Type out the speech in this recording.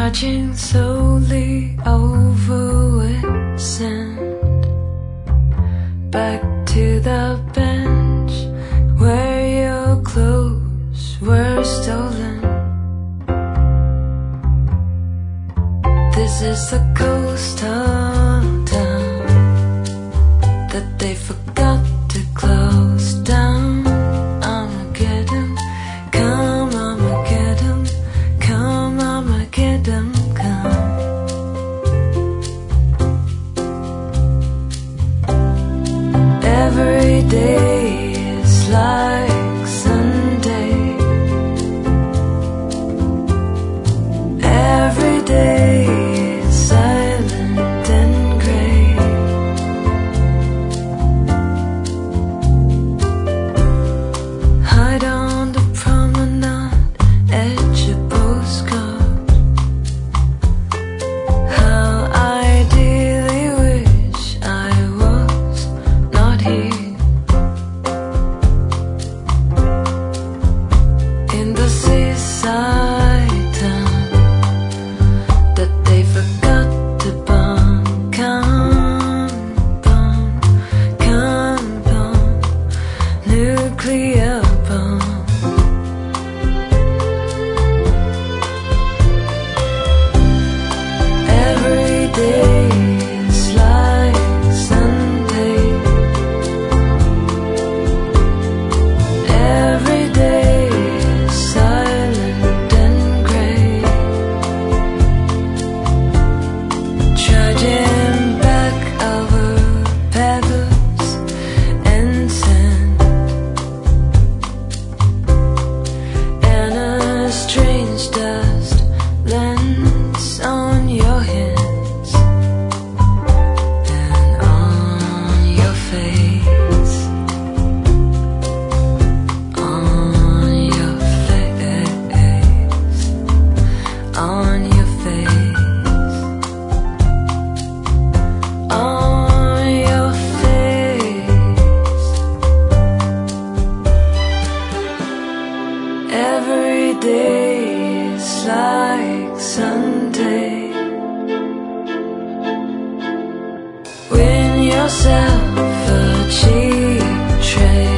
marching slowly over with sand, back to the bench where your clothes were stolen. This is the ghost of town that they forgot to close down. I'ma get him, come, I'ma get him, come, I'ma get him, come. Every day is like Sunday. Every day is silent and gray. Hide on the promenade, etch a postcard. How I dearly wish I was not here. In the seaside town that they forgot to bomb, nuclear bomb. Every day is like Sunday. Every day is silent and gray. Trudging back over pebbles and sand, and a strange dust lands on your hands and on your face, on your face, on your face, on your face. Every day is like Sunday. Win yourself a cheap trade.